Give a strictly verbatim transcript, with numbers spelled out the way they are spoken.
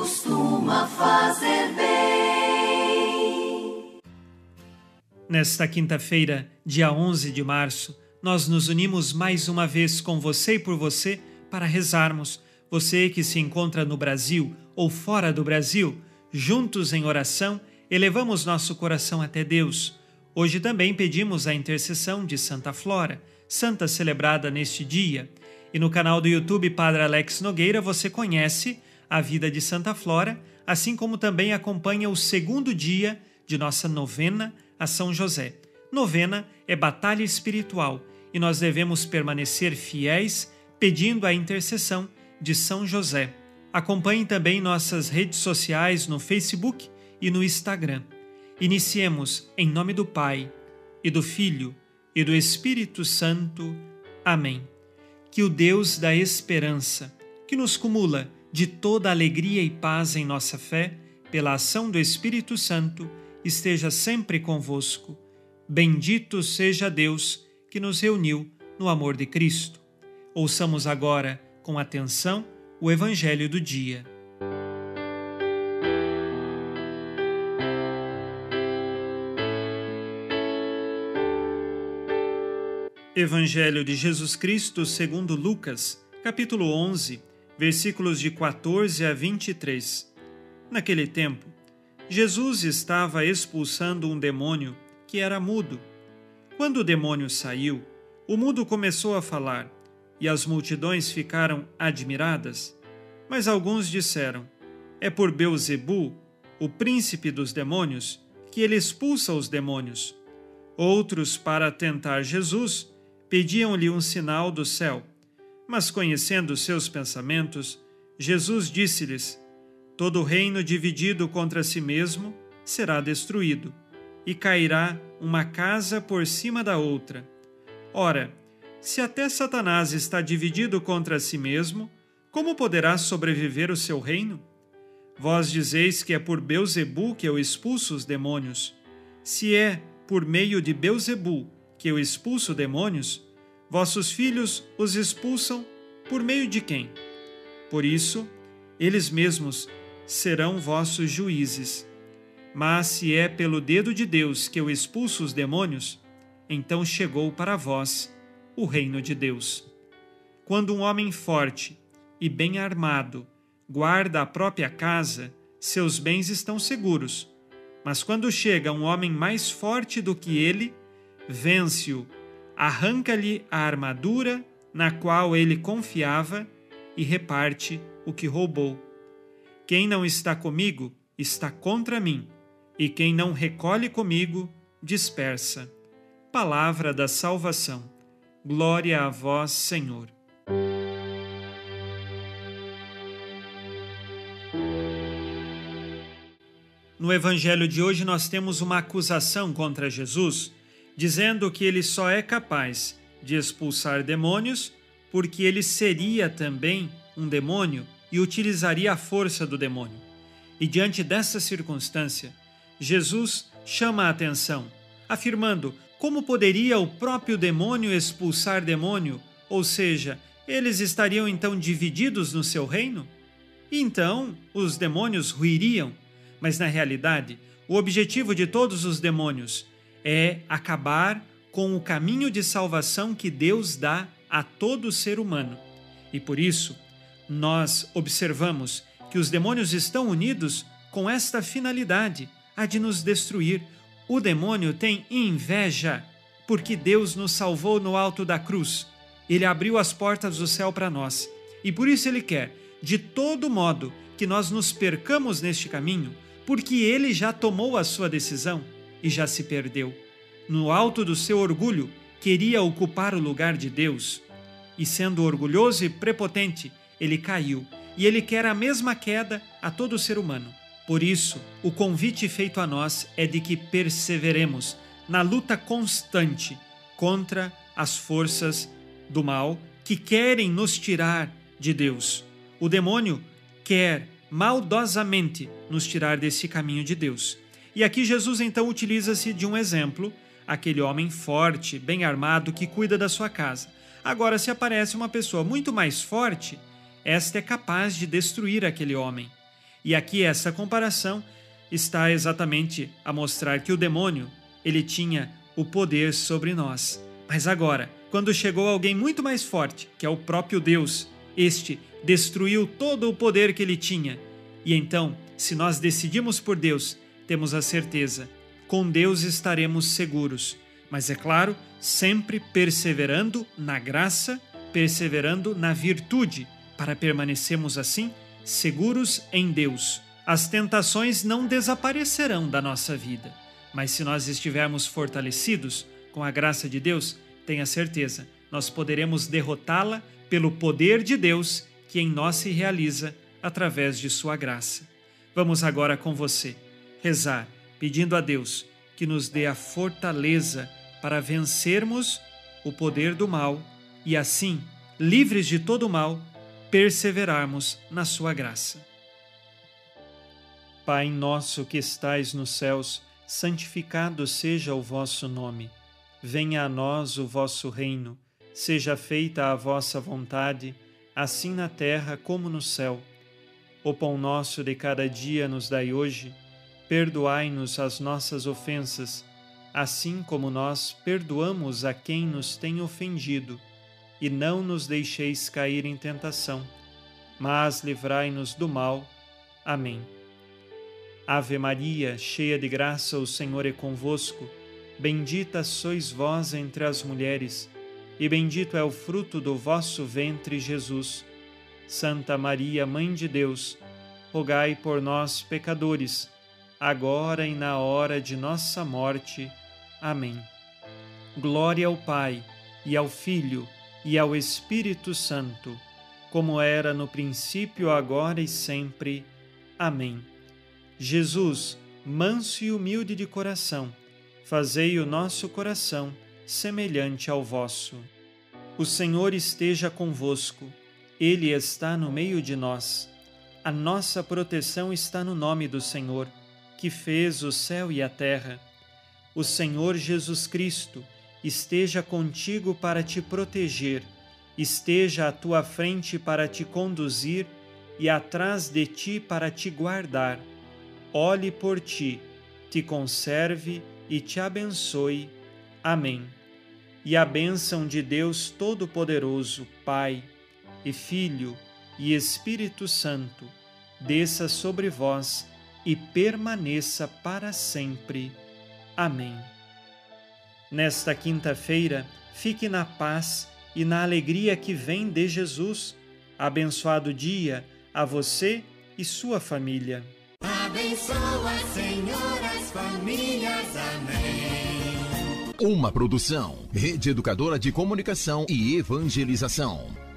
costuma fazer bem. Nesta quinta-feira, dia onze de março, nós nos unimos mais uma vez com você e por você para rezarmos. Você que se encontra no Brasil ou fora do Brasil, juntos em oração, elevamos nosso coração até Deus. Hoje também pedimos a intercessão de Santa Flora, santa celebrada neste dia. E no canal do YouTube Padre Alex Nogueira você conhece a vida de Santa Flora, assim como também acompanha o segundo dia de nossa novena a São José. Novena é batalha espiritual e nós devemos permanecer fiéis pedindo a intercessão de São José. Acompanhe também nossas redes sociais no Facebook e no Instagram. Iniciemos em nome do Pai, e do Filho, e do Espírito Santo. Amém. Que o Deus da esperança, que nos cumula de toda alegria e paz em nossa fé, pela ação do Espírito Santo, esteja sempre convosco. Bendito seja Deus que nos reuniu no amor de Cristo. Ouçamos agora, com atenção, o Evangelho do dia. Evangelho de Jesus Cristo segundo Lucas, capítulo onze, versículos de quatorze a vinte e três. Naquele tempo, Jesus estava expulsando um demônio que era mudo. Quando o demônio saiu, o mudo começou a falar, e as multidões ficaram admiradas. Mas alguns disseram: é por Beelzebu, o príncipe dos demônios, que ele expulsa os demônios. Outros, para tentar Jesus, pediam-lhe um sinal do céu. Mas, conhecendo seus pensamentos, Jesus disse-lhes: todo reino dividido contra si mesmo será destruído, e cairá uma casa por cima da outra. Ora, se até Satanás está dividido contra si mesmo, como poderá sobreviver o seu reino? Vós dizeis que é por Beelzebu que eu expulso os demônios. Se é por meio de Beelzebu que eu expulso demônios, vossos filhos os expulsam por meio de quem? Por isso, eles mesmos serão vossos juízes. Mas se é pelo dedo de Deus que eu expulso os demônios, então chegou para vós o reino de Deus. Quando um homem forte e bem armado guarda a própria casa, seus bens estão seguros. Mas quando chega um homem mais forte do que ele, vence-o, arranca-lhe a armadura na qual ele confiava e reparte o que roubou. Quem não está comigo está contra mim, e quem não recolhe comigo dispersa. Palavra da salvação. Glória a vós, Senhor. No Evangelho de hoje nós temos uma acusação contra Jesus, dizendo que ele só é capaz de expulsar demônios porque ele seria também um demônio e utilizaria a força do demônio. E diante dessa circunstância, Jesus chama a atenção, afirmando como poderia o próprio demônio expulsar demônio, ou seja, eles estariam então divididos no seu reino? E então os demônios ruiriam, mas na realidade, o objetivo de todos os demônios é acabar com o caminho de salvação que Deus dá a todo ser humano. E por isso, nós observamos que os demônios estão unidos com esta finalidade, a de nos destruir. O demônio tem inveja, porque Deus nos salvou no alto da cruz. Ele abriu as portas do céu para nós. E por isso ele quer, de todo modo, que nós nos percamos neste caminho, porque ele já tomou a sua decisão e já se perdeu. No alto do seu orgulho, queria ocupar o lugar de Deus. E sendo orgulhoso e prepotente, ele caiu. E ele quer a mesma queda a todo ser humano. Por isso, o convite feito a nós é de que perseveremos na luta constante contra as forças do mal que querem nos tirar de Deus. O demônio quer maldosamente nos tirar desse caminho de Deus. E aqui Jesus então utiliza-se de um exemplo, aquele homem forte, bem armado, que cuida da sua casa. Agora, se aparece uma pessoa muito mais forte, esta é capaz de destruir aquele homem. E aqui essa comparação está exatamente a mostrar que o demônio, ele tinha o poder sobre nós. Mas agora, quando chegou alguém muito mais forte, que é o próprio Deus, este destruiu todo o poder que ele tinha. E então, se nós decidimos por Deus, temos a certeza, com Deus estaremos seguros. Mas é claro, sempre perseverando na graça, perseverando na virtude, para permanecermos assim, seguros em Deus. As tentações não desaparecerão da nossa vida, mas se nós estivermos fortalecidos com a graça de Deus, tenha certeza, nós poderemos derrotá-la pelo poder de Deus que em nós se realiza através de sua graça. Vamos agora com você rezar, pedindo a Deus que nos dê a fortaleza para vencermos o poder do mal e assim, livres de todo o mal, perseverarmos na sua graça. Pai nosso que estais nos céus, santificado seja o vosso nome. Venha a nós o vosso reino. Seja feita a vossa vontade, assim na terra como no céu. O pão nosso de cada dia nos dai hoje. Perdoai-nos as nossas ofensas, assim como nós perdoamos a quem nos tem ofendido. E não nos deixeis cair em tentação, mas livrai-nos do mal. Amém. Ave Maria, cheia de graça, o Senhor é convosco. Bendita sois vós entre as mulheres, e bendito é o fruto do vosso ventre, Jesus. Santa Maria, Mãe de Deus, rogai por nós, pecadores, agora e na hora de nossa morte. Amém. Glória ao Pai, e ao Filho, e ao Espírito Santo, como era no princípio, agora e sempre. Amém. Jesus, manso e humilde de coração, fazei o nosso coração semelhante ao vosso. O Senhor esteja convosco, Ele está no meio de nós. A nossa proteção está no nome do Senhor, que fez o céu e a terra. O Senhor Jesus Cristo esteja contigo para te proteger, esteja à tua frente para te conduzir e atrás de ti para te guardar. Olhe por ti, te conserve e te abençoe. Amém. E a bênção de Deus Todo-Poderoso, Pai e Filho e Espírito Santo, desça sobre vós e permaneça para sempre. Amém. Nesta quinta-feira, fique na paz e na alegria que vem de Jesus. Abençoado dia a você e sua família. Abençoa, Senhor, as famílias. Amém. Uma produção, Rede Educadora de Comunicação e Evangelização.